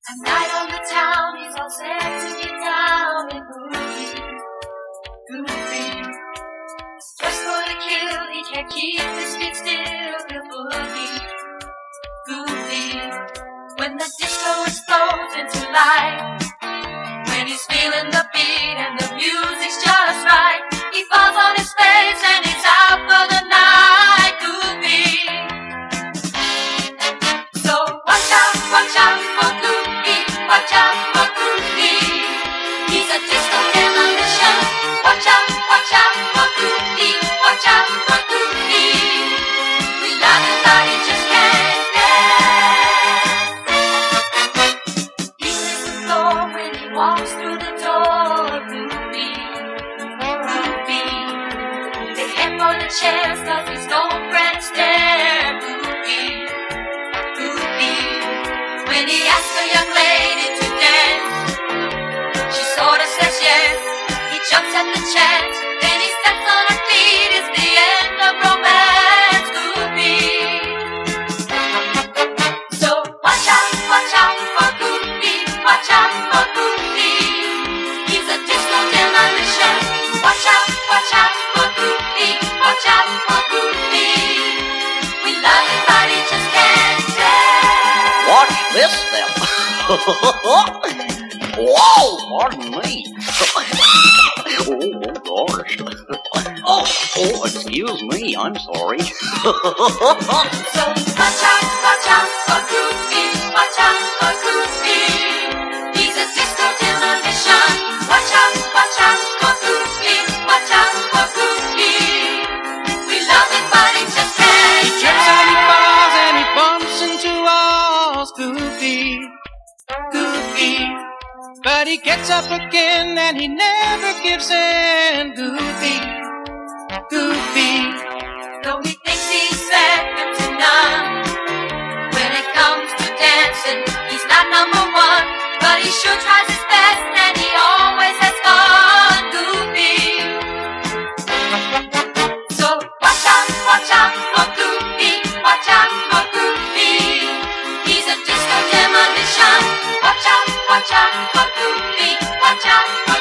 A night on the town, he's all set to get down and groovy, groovy. Just for the kill, he can't keep his feet still, he'll boogie, groovy. When the disco explodes into life, when he's feeling the beat and the music's just right, he falls on his face and he's out for the night, groovy. So watch out for Groovy, watch out for Groovy. He's a disco demolition. Watch out for Groovy, watch out for Groovy. We love his body, just can't dance. He hits the floor when he walks through the door, Groovy, Groovy. They head for the chairs 'cause he's no friend to stare, Groovy, Groovy. When he asks a young lady to dance, she sorta says yes. He jumps at the chance, then he steps on her feet. It's the end of romance, Groovy. So watch out for Groovy, watch out for Groovy. He's a disco demolition. Watch out for Groovy, watch out for Groovy. We love his body, just can't dance. Watch this then. Whoa, pardon me. Oh, gosh. Oh, excuse me, I'm sorry. So watch out for Groovy, watch out for Groovy. He's a disco demolition. Watch out for Groovy, watch out for Groovy. We love his body, just can't He trips and he falls and he bumps into walls, Groovy, Groovy. But he gets up again and he never gives in, Groovy, Groovy. Though he thinks he's second to none, when it comes to dancing, he's not number one, but he sure tries his best and he always has fun, Groovy. So watch out for Groovy, watch out for Groovy. He's a disco demolition. Watch out for Groovy, watch out for